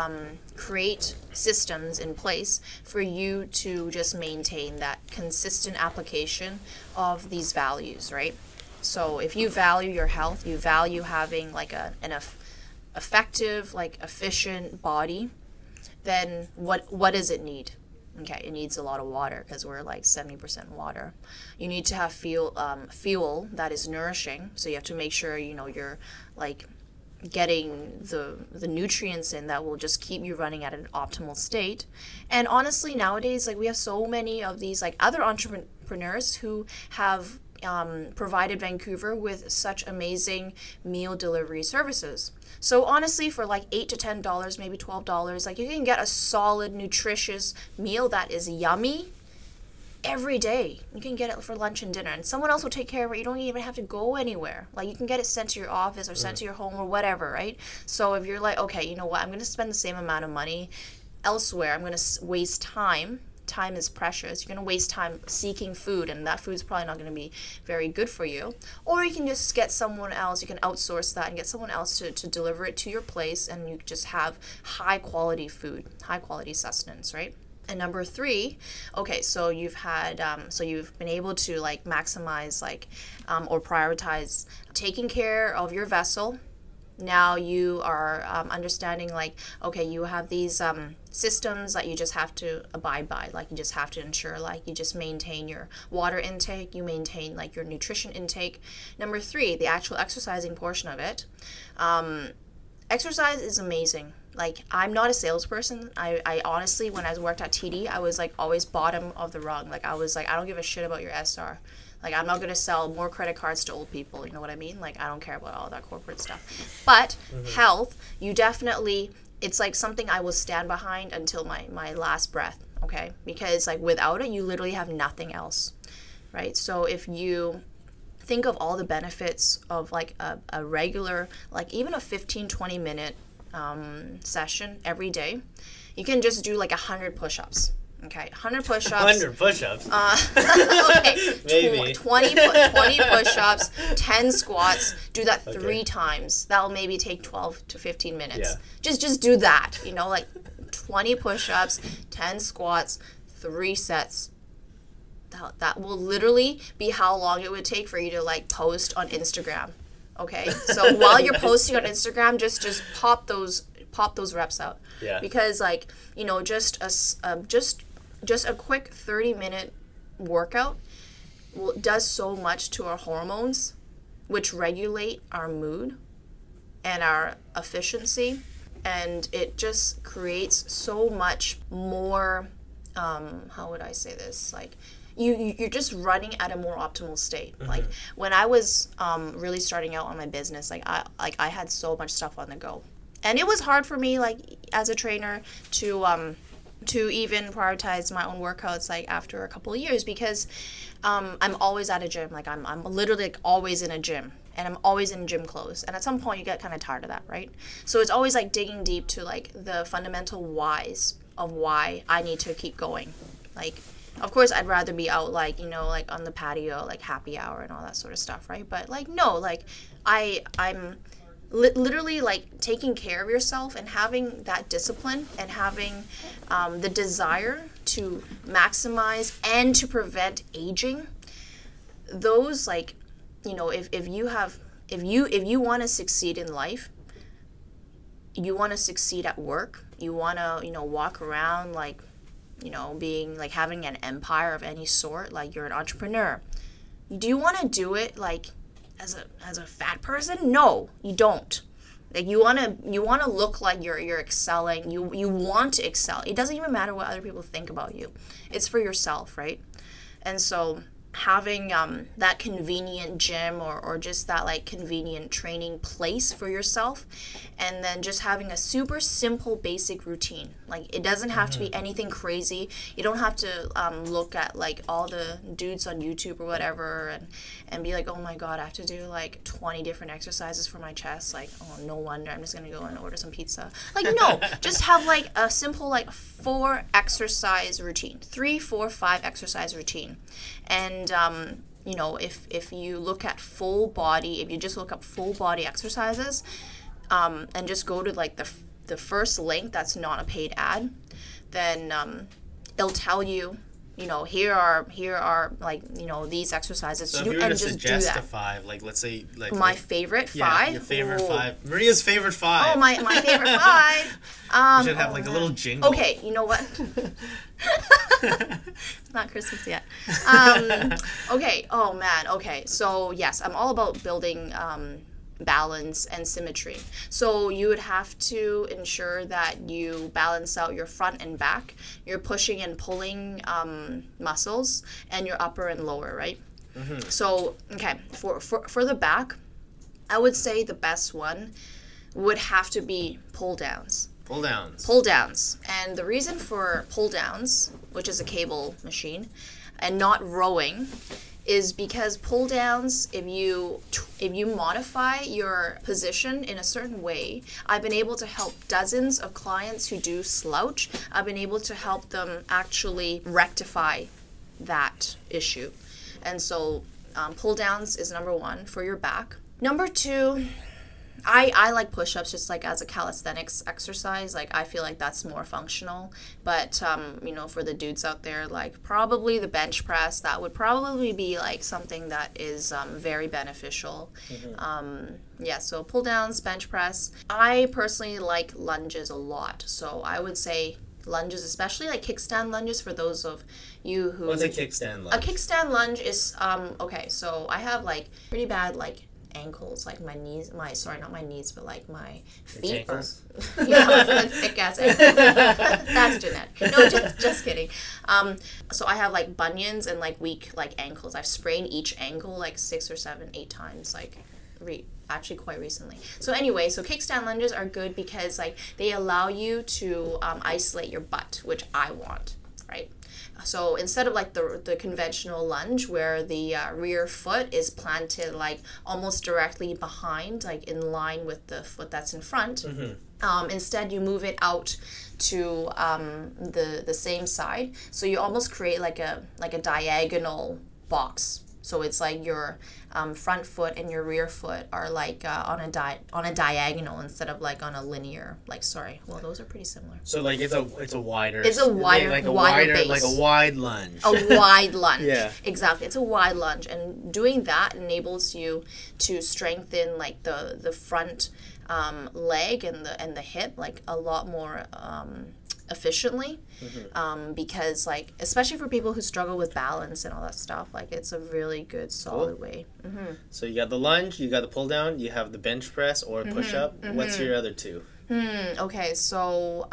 create systems in place for you to just maintain that consistent application of these values, right? So if you value your health, you value having like an effective, like efficient body, then what does it need? Okay, it needs a lot of water because we're like 70% water. You need to have fuel that is nourishing. So you have to make sure you're like getting the nutrients in that will just keep you running at an optimal state. And honestly, nowadays, like we have so many of these like other entrepreneurs who have provided Vancouver with such amazing meal delivery services. So honestly, for like $8 to $10, maybe $12, like you can get a solid, nutritious meal that is yummy every day. You can get it for lunch and dinner, and someone else will take care of it. You don't even have to go anywhere. Like you can get it sent to your office or sent to your home or whatever, right? So if you're like, okay, you know what, I'm going to spend the same amount of money elsewhere. I'm going to waste time. Time is precious. You're going to waste time seeking food, and that food's probably not going to be very good for you. Or you can just get someone else. You can outsource that and get someone else to deliver it to your place, and you just have high quality food, high quality sustenance, right? And number 3, okay, so you've had, you've been able to like maximize or prioritize taking care of your vessel. Now you are understanding like, okay, you have these systems that you just have to abide by. Like you just have to ensure like you just maintain your water intake, you maintain like your nutrition intake. Number 3, the actual exercising portion of it. Exercise is amazing. Like I'm not a salesperson. I honestly, when I worked at TD, I was like always bottom of the rung. Like I was like, I don't give a shit about your SR. Like, I'm not going to sell more credit cards to old people. You know what I mean? Like, I don't care about all that corporate stuff. But health, you definitely it's like something I will stand behind until my last breath, okay? Because like without it, you literally have nothing else, right? So if you think of all the benefits of like a regular, like even a 15-20 minute session every day, you can just do like 100 push-ups. Okay, 100 push-ups. 100 push-ups. Okay, Maybe. 20 push-ups, 10 squats. Do that 3 times. That'll maybe take 12 to 15 minutes. Yeah. Just do that. You know, like 20 push-ups, 10 squats, 3 sets. That will literally be how long it would take for you to like post on Instagram. Okay, so while you're posting on Instagram, just pop those reps out. Yeah. Because like, you know, just a quick 30-minute workout does so much to our hormones, which regulate our mood and our efficiency, and it just creates so much more. How would I say this? Like, you're just running at a more optimal state. Mm-hmm. Like when I was really starting out on my business, I had so much stuff on the go, and it was hard for me, like as a trainer, to even prioritize my own workouts like after a couple of years, because I'm always at a gym. Like I'm literally like always in a gym, and I'm always in gym clothes, and at some point you get kind of tired of that, right? So it's always like digging deep to like the fundamental whys of why I need to keep going. Like, of course I'd rather be out, like, you know, like on the patio, like happy hour and all that sort of stuff, right? But like no, like I'm literally like taking care of yourself and having that discipline and having the desire to maximize and to prevent aging. Those, like, you know, if you want to succeed in life, you want to succeed at work, you want to, you know, walk around like, you know, being like having an empire of any sort, like you're an entrepreneur. Do you want to do it like as a fat person? No, you don't. Like you want to look like you're excelling. You want to excel. It doesn't even matter what other people think about you. It's for yourself, right? And so having that convenient gym or just that like convenient training place for yourself, and then just having a super simple basic routine. Like it doesn't have to be anything crazy. You don't have to look at like all the dudes on YouTube or whatever and be like, oh my god, I have to do like 20 different exercises for my chest. Like, oh, no wonder I'm just gonna go and order some pizza. Like, no, just have like a simple like 4 exercise routine, 3, 4, 5 exercise routine. And you know, if you look at full body, if you just look up full body exercises, and just go to like the first link that's not a paid ad, then it'll tell you, you know, here are like, you know, these exercises so to do, and just do that. A 5, like let's say like my favorite 5. Yeah, your favorite 5. Maria's favorite 5. Oh, my favorite 5. We should have like a little jingle. Okay, you know what? Not Christmas yet. Okay. Oh man. Okay. So yes, I'm all about building balance and symmetry. So you would have to ensure that you balance out your front and back, your pushing and pulling muscles, and your upper and lower, right? Mm-hmm. So okay, for the back, I would say the best one would have to be pull downs. Pull downs. And the reason for pull downs, which is a cable machine, and not rowing, is because pull downs, if you modify your position in a certain way, I've been able to help dozens of clients who do slouch. I've been able to help them actually rectify that issue. And so pull downs is number 1 for your back. Number 2, I like push-ups just like as a calisthenics exercise. Like I feel like that's more functional. But you know, for the dudes out there, like probably the bench press, that would probably be like something that is very beneficial. Mm-hmm. Yeah, so pull downs, bench press. I personally like lunges a lot. So I would say lunges, especially like kickstand lunges for those of you who... What's a kickstand lunge? A kickstand lunge is, okay, so I have like pretty bad like ankles, like my knees, not my knees, but like my feet are, yeah, thick ass ankles. That's genetic. No, just kidding. So I have like bunions and like weak like ankles. I've sprained each ankle like 6 or 7, 8 times, like actually quite recently. So anyway, so kickstand lunges are good because like they allow you to isolate your butt, which I want, right? So instead of like the conventional lunge where the rear foot is planted like almost directly behind, like in line with the foot that's in front, instead you move it out to the same side. So you almost create like a diagonal box. So it's like your front foot and your rear foot are like on a diagonal instead of like on a linear. Like well, those are pretty similar. So like it's a wider. It's a wider base. Like a wide lunge. A wide lunge. Yeah. Exactly. It's a wide lunge, and doing that enables you to strengthen like the front leg and the hip like a lot more efficiently, because like especially for people who struggle with balance and all that stuff, like it's a really good solid way. So you got the lunge, you got the pull down, you have the bench press or push up. What's your other two? Okay, so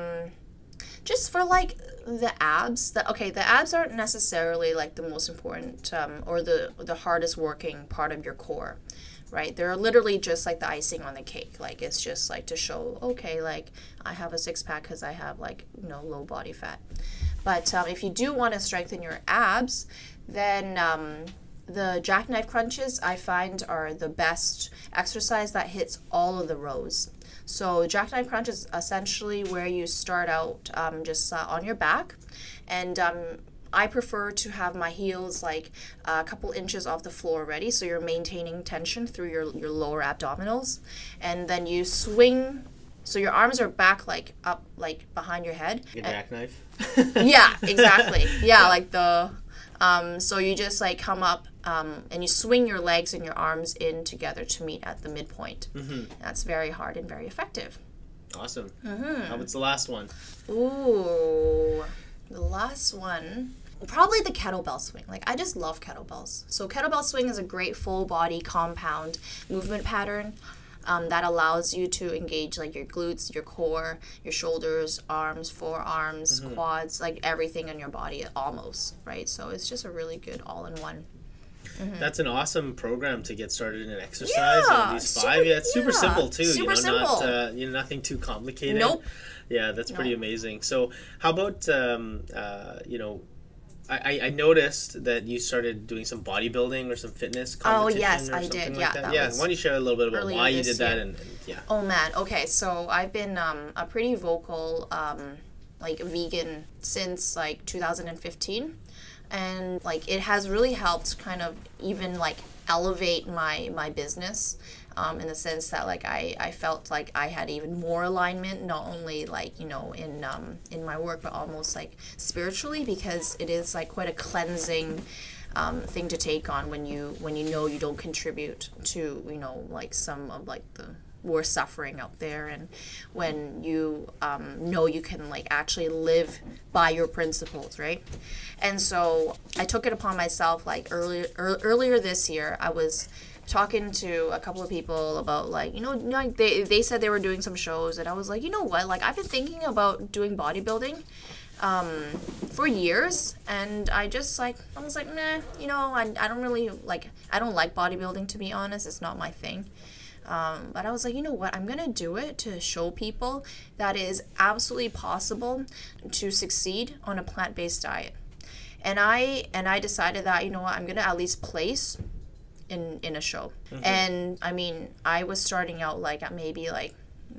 just for like the abs, the abs aren't necessarily like the most important or the hardest working part of your core, right? They're literally just like the icing on the cake. Like it's just like to show, okay, like I have a six-pack because I have like low body fat. But if you do want to strengthen your abs, then the jackknife crunches I find are the best exercise that hits all of the rows. So jackknife crunch is essentially where you start out just on your back, and I prefer to have my heels like a couple inches off the floor already, so you're maintaining tension through your lower abdominals, and then you swing. So your arms are back like up like behind your head. Like a jackknife. Yeah, exactly. Yeah, like the so you just like come up and you swing your legs and your arms in together to meet at the midpoint. That's very hard and very effective. Awesome. How about the last one? Ooh, the last one. Probably the kettlebell swing. Like, I just love kettlebells. So kettlebell swing is a great full body compound movement pattern that allows you to engage like your glutes, your core, your shoulders, arms, forearms, quads, like everything in your body almost, right? So it's just a really good all-in-one. That's an awesome program to get started in exercise. And these five, it's super simple too. Super simple. Not nothing too complicated. Nope. Yeah, that's pretty amazing. So how about I noticed that you started doing some bodybuilding or some fitness competition. Oh yes, or I something did. like Yeah, that. that Yeah, was why don't you share a little bit about why you did that year. and yeah. Oh man. Okay, so I've been a pretty vocal like vegan since like 2015. And like it has really helped kind of even like elevate my business in the sense that like I felt like I had even more alignment, not only like in my work, but almost like spiritually, because it is like quite a cleansing thing to take on when you know you don't contribute to like some of like the worst suffering out there, and when you know you can like actually live by your principles, right? And so I took it upon myself like earlier this year. I was talking to a couple of people about like like they said they were doing some shows, and I was like, you know what, like I've been thinking about doing bodybuilding for years, and I was like, nah, I don't really like, I don't like bodybuilding, to be honest. It's not my thing. But I was like, you know what, I'm going to do it to show people that it is absolutely possible to succeed on a plant-based diet. And I decided that, you know what, I'm going to at least place in a show. And I mean, I was starting out like at maybe like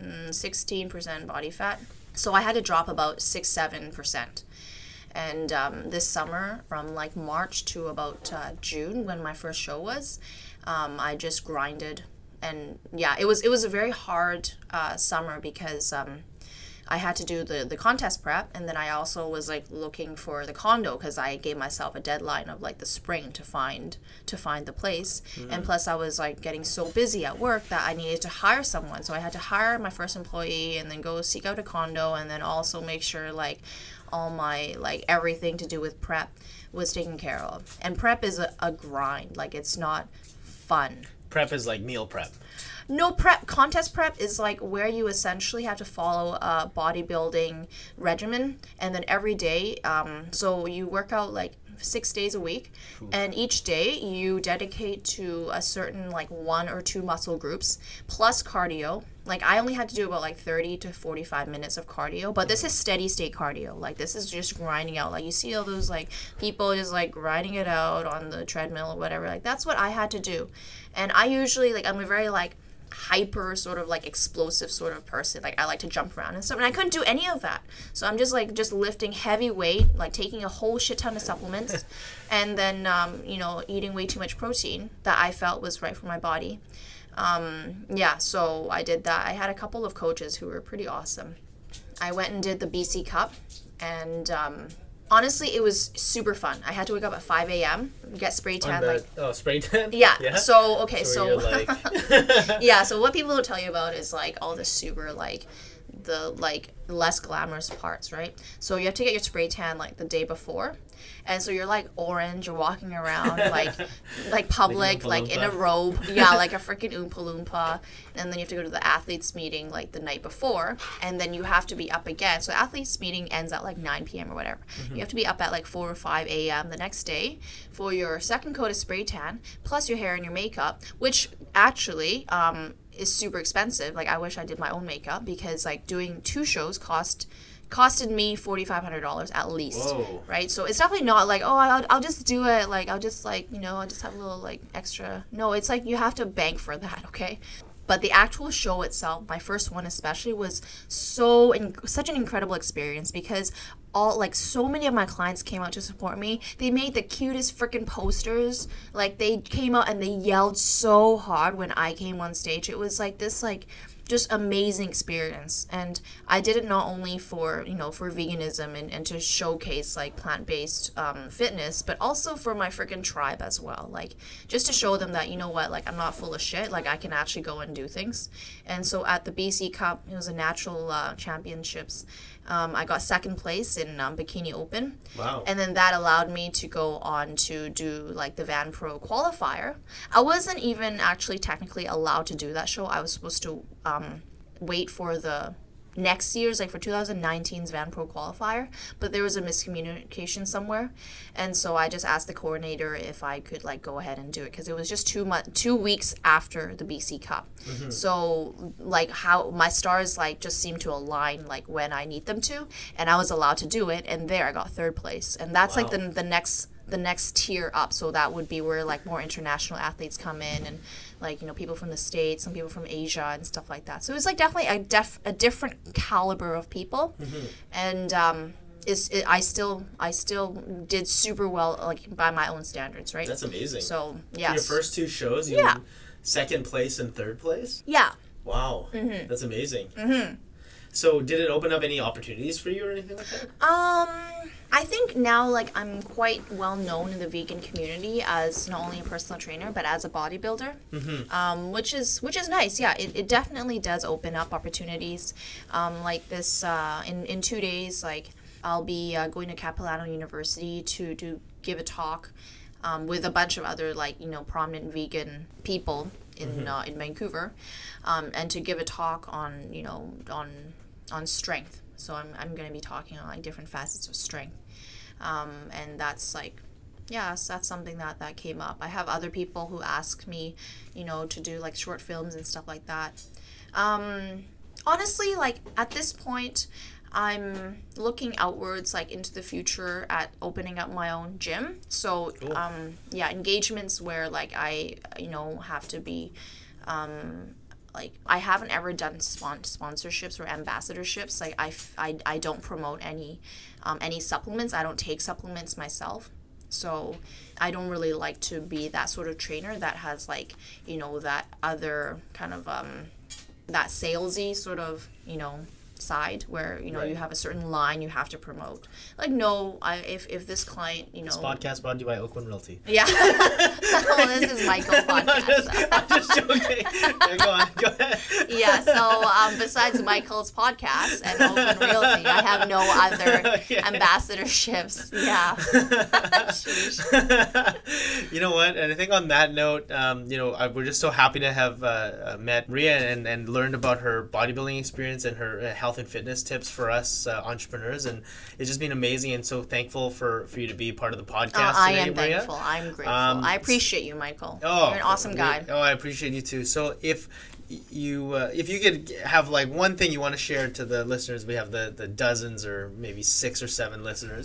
16% body fat. So I had to drop about 6-7%. And this summer, from like March to about June, when my first show was, I just grinded. And yeah, it was a very hard summer because I had to do the contest prep, and then I also was like looking for the condo because I gave myself a deadline of like the spring to find the place. And plus I was like getting so busy at work that I needed to hire someone, so I had to hire my first employee and then go seek out a condo, and then also make sure like all my like everything to do with prep was taken care of. And prep is a grind, like it's not fun. Prep is like meal prep. No, contest prep is like where you essentially have to follow a bodybuilding regimen, and then every day, so you work out like 6 days a week. And each day you dedicate to a certain like 1 or 2 muscle groups plus cardio. Like I only had to do about like 30 to 45 minutes of cardio, but this is steady state cardio. Like this is just grinding out. Like you see all those like people just like grinding it out on the treadmill or whatever. Like that's what I had to do. And I usually like, I'm a very like hyper sort of like explosive sort of person. Like I like to jump around and stuff, and I couldn't do any of that. So I'm just like just lifting heavy weight, like taking a whole shit ton of supplements, and then eating way too much protein that I felt was right for my body. So I did that. I had a couple of coaches who were pretty awesome. I went and did the BC Cup, and honestly, it was super fun. I had to wake up at 5 a.m., get spray tan. Spray tan? Yeah. So, okay, so like... yeah, so what people will tell you about is, like, all the super, like, the, like, less glamorous parts, right? So you have to get your spray tan, like, the day before. And so you're like orange, you're walking around like public, like in a robe. Yeah, like a freaking Oompa Loompa. And then you have to go to the athletes meeting like the night before. And then you have to be up again. So athletes meeting ends at like 9 p.m. or whatever. Mm-hmm. You have to be up at like 4 or 5 a.m. the next day for your second coat of spray tan, plus your hair and your makeup, which actually is super expensive. Like I wish I did my own makeup because like doing 2 shows costed me $4,500 at least. Whoa. Right? So it's definitely not like, oh, I'll just do it. Like, I'll just like, I'll just have a little like extra. No, it's like you have to bank for that, okay? But the actual show itself, my first one especially, was such an incredible experience because so many of my clients came out to support me. They made the cutest freaking posters. Like, they came out and they yelled so hard when I came on stage. It was like this, like, just amazing experience. And I did it not only for veganism and to showcase like plant-based fitness, but also for my freaking tribe as well, like just to show them that like I'm not full of shit, like I can actually go and do things. And so at the BC Cup, it was a natural championships, I got second place in Bikini Open. Wow. And then that allowed me to go on to do like the Van Pro qualifier. I wasn't even actually technically allowed to do that show. I was supposed to wait for the next year's, like for 2019's Van Pro qualifier, but there was a miscommunication somewhere, and so I just asked the coordinator if I could like go ahead and do it because it was just 2 weeks after the BC Cup. Mm-hmm. So like how my stars like just seemed to align like when I need them to, and I was allowed to do it, and there I got third place, and that's wow. like the next tier up. So that would be where like more international athletes come in, and like people from the States, some people from Asia and stuff like that. So it was like definitely a different caliber of people. Mm-hmm. And I still did super well, like by my own standards, right? That's amazing. So yeah, your first 2 shows, you did second place and third place. Yeah. Wow, mm-hmm. That's amazing. Mm-hmm. So did it open up any opportunities for you or anything like that? I think now like I'm quite well known in the vegan community as not only a personal trainer but as a bodybuilder, mm-hmm. Which is nice. Yeah, it definitely does open up opportunities. Like this in 2 days, like I'll be going to Capilano University to give a talk with a bunch of other like prominent vegan people in in Vancouver, and to give a talk on on strength. So I'm going to be talking on like different facets of strength, and that's like, yes, that's something that came up. I have other people who ask me, to do like short films and stuff like that. Honestly, like at this point, I'm looking outwards, like into the future at opening up my own gym. So, cool. Engagements where like I, have to be, like I haven't ever done sponsorships or ambassadorships. Like I don't promote any supplements. I don't take supplements myself. So I don't really like to be that sort of trainer that has like, that other kind of, that salesy sort of, side where right. You have a certain line you have to promote. Like no, if this client This podcast brought to you by Oakland Realty. Yeah. Well, this is Michael's podcast. I'm just joking. Yeah, go ahead. Yeah, so besides Michael's podcast and Oakland Realty, I have no other ambassadorships. Yeah. You know what? And I think on that note, we're just so happy to have met Maria and learned about her bodybuilding experience and her health health and fitness tips for us entrepreneurs, and it's just been amazing, and so thankful for you to be part of the podcast I today, am Maria. thankful. I'm grateful. I appreciate you, Michael. You're an awesome guy. I appreciate you too. So if you could have like one thing you want to share to the listeners, we have the dozens or maybe 6 or 7 listeners.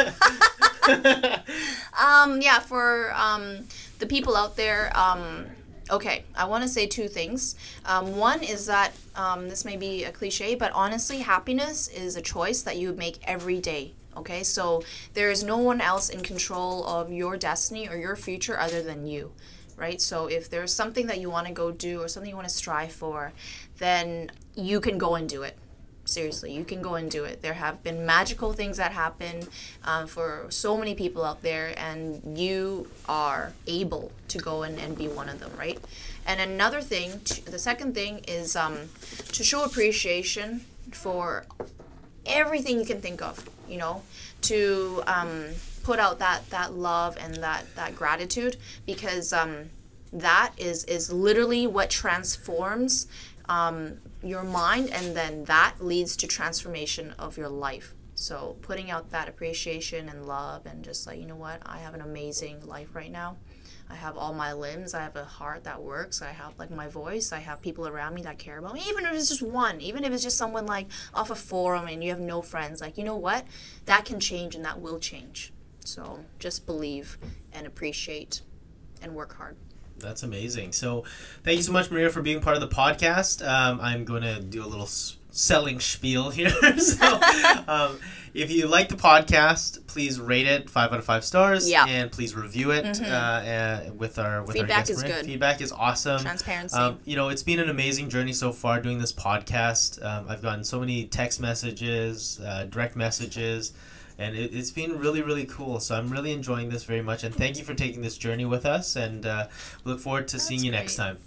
For the people out there, okay, I want to say 2 things. One is that this may be a cliche, but honestly, happiness is a choice that you make every day. Okay, so there is no one else in control of your destiny or your future other than you, right? So if there's something that you want to go do or something you want to strive for, then you can go and do it. Seriously, you can go and do it. There have been magical things that happen for so many people out there, and you are able to go and be one of them, right? And another thing, the second thing is to show appreciation for everything you can think of, you know, to put out that love and that gratitude, because that is literally what transforms your mind, and then that leads to transformation of your life. So putting out that appreciation and love, and just like, you know what, I have an amazing life right now. I have all my limbs. I have a heart that works. I have like my voice. I have people around me that care about me. Even if it's just one, even if it's just someone like off a forum and you have no friends, like, you know what, that can change and that will change. So just believe and appreciate and work hard. That's amazing. So thank you so much, Maria, for being part of the podcast. I'm going to do a little selling spiel here. So if you like the podcast, please rate it 5 out of 5 stars. Yeah. And please review it with our Feedback guest, is Maria. good. Feedback is awesome. Transparency. You know, it's been an amazing journey so far doing this podcast. I've gotten so many text messages, direct messages, and it's been really, really cool. So I'm really enjoying this very much. And thank you for taking this journey with us. And we look forward to seeing you next time.